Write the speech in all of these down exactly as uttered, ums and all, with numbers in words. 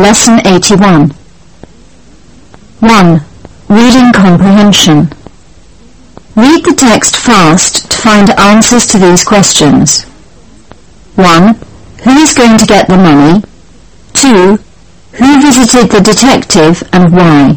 Lesson eighty-one. one. Reading comprehension. Read the text fast to find answers to these questions. one. Who is going to get the money? two. Who visited the detective and why?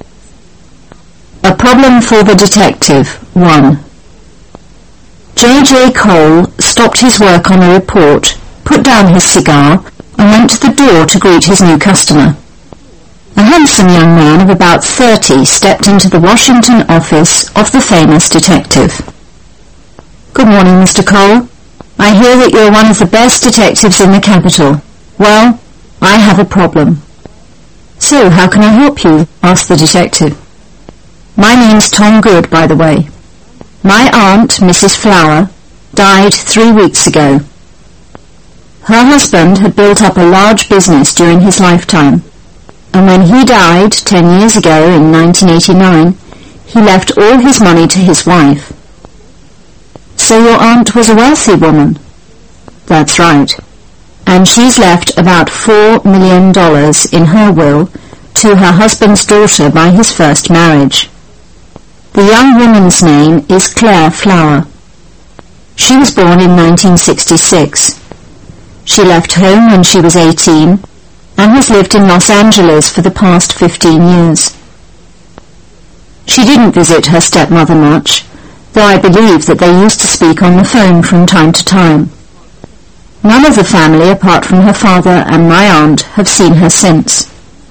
A problem for the detective. one. J J Cole stopped his work on a report, put down his cigar, and went to the door to greet his new customer. A handsome young man of about thirty stepped into the Washington office of the famous detective. "Good morning, Mister Cole. I hear that you're one of the best detectives in the capital. Well, I have a problem." "So, how can I help you?" asked the detective. "My name's Tom Good, by the way. My aunt, Missus Flower, died three weeks ago. Her husband had built up a large business during his lifetime, and when he died ten years ago in nineteen eighty-nine, he left all his money to his wife." "So your aunt was a wealthy woman?" "That's right. And she's left about four million dollars in her will to her husband's daughter by his first marriage. The young woman's name is Claire Flower. She was born in nineteen sixty-six. She left home when she was eighteen and has lived in Los Angeles for the past fifteen years. She didn't visit her stepmother much, though I believe that they used to speak on the phone from time to time. None of the family, apart from her father and my aunt, have seen her since.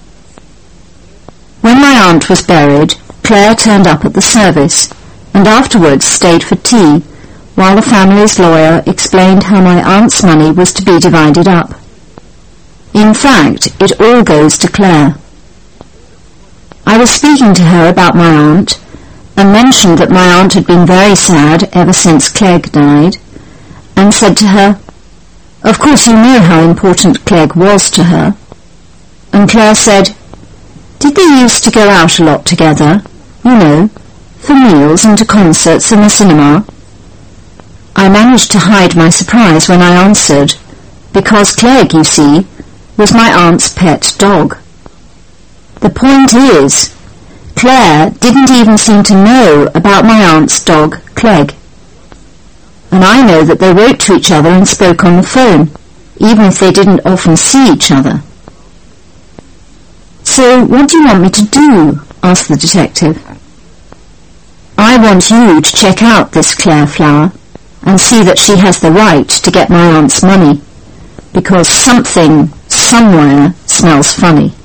When my aunt was buried, Claire turned up at the service, and afterwards stayed for tea, while the family's lawyer explained how my aunt's money was to be divided up. In fact, it all goes to Claire. I was speaking to her about my aunt, and mentioned that my aunt had been very sad ever since Clegg died, and said to her, "Of course you know how important Clegg was to her." And Claire said, "Did they used to go out a lot together, you know, for meals and to concerts and the cinema?" I managed to hide my surprise when I answered, because Clegg, you see, was my aunt's pet dog. The point is, Claire didn't even seem to know about my aunt's dog, Clegg. And I know that they wrote to each other and spoke on the phone, even if they didn't often see each other. "So what do you want me to do?" asked the detective. "I want you to check out this Claire Flower and see that she has the right to get my aunt's money, because something, somewhere, smells funny."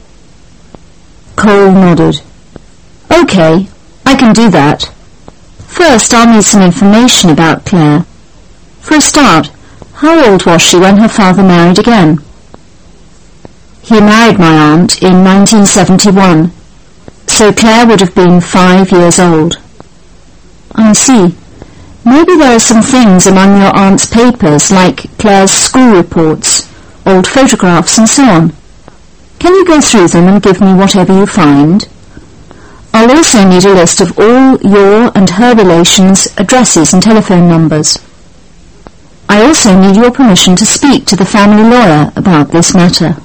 Cole nodded. "Okay, I can do that. First, I'll need some information about Claire. For a start, how old was she when her father married again?" "He married my aunt in nineteen seventy-one, so Claire would have been five years old." "I see. Maybe there are some things among your aunt's papers, like Claire's school reports, old photographs, and so on. Can you go through them and give me whatever you find? I'll also need a list of all your and her relations' addresses and telephone numbers. I also need your permission to speak to the family lawyer about this matter."